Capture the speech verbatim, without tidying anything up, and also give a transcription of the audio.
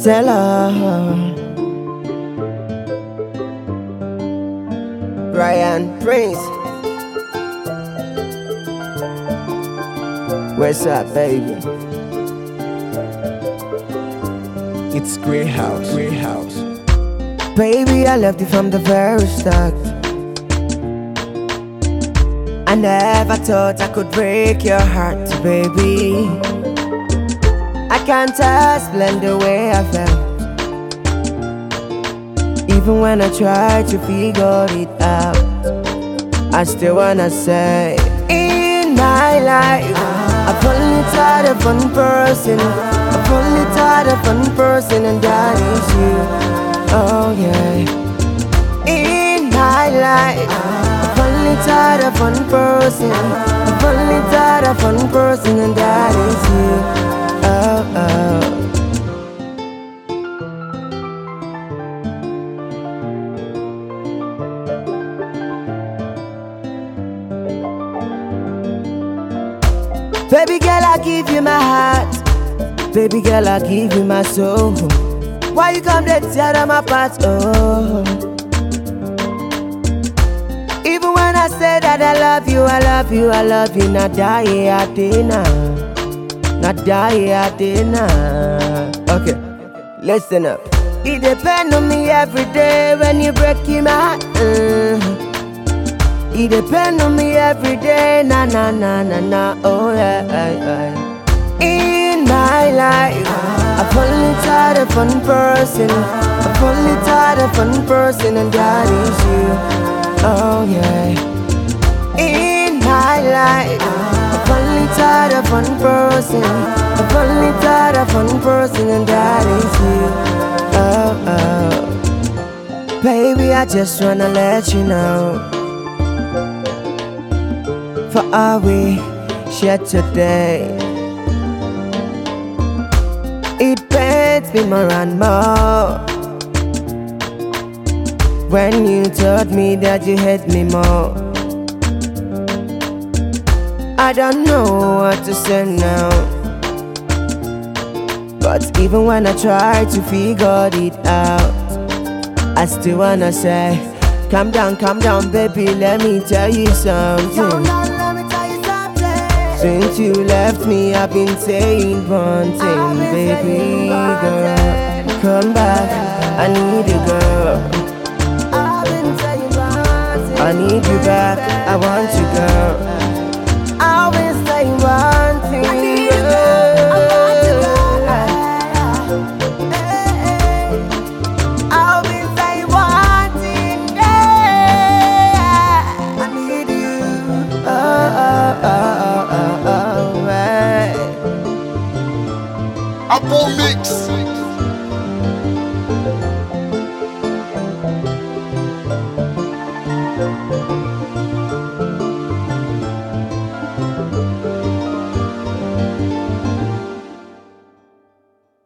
Stella, Brian Prince. What's up, baby? It's Grey House. Grey House. Baby, I loved you from the very start. I never thought I could break your heart, baby. I can't explain the way I felt. Even when I try to figure it out, I still wanna say, in my life, I've only tried of one person. I've only tried of one person, and that is you. Oh yeah. In my life, I've only tried of one person. I've only tried of one person, and that is you. Oh oh. Baby girl, I give you my heart. Baby girl, I give you my soul. Why you come to tear them apart? Oh. Even when I say that I love you, I love you, I love you. Not die at dinner. Not die at dinner. Okay, listen up. It depends on me every day when you break my heart. Uh. It depends on me every day, na na na na na, oh yeah, yeah, yeah. In my life, I've only tried of one person. I've only tried of one person, and that is you. Oh yeah. In my life, I've only tried of one person. I've only tried of one person, and that is you. Oh oh. Baby, I just wanna let you know, for all we shared today, it pains me more and more when you told me that you hate me more. I don't know what to say now, but even when I try to figure it out, I still wanna say, calm down, calm down, baby, let me tell you something. Since you left me, I've been saying one thing, baby girl, come back, I need you, girl. I need you back, I want you, girl. I've been saying one thing, I've been saying one thing, I need you, oh, oh, oh, oh. Apple Mix.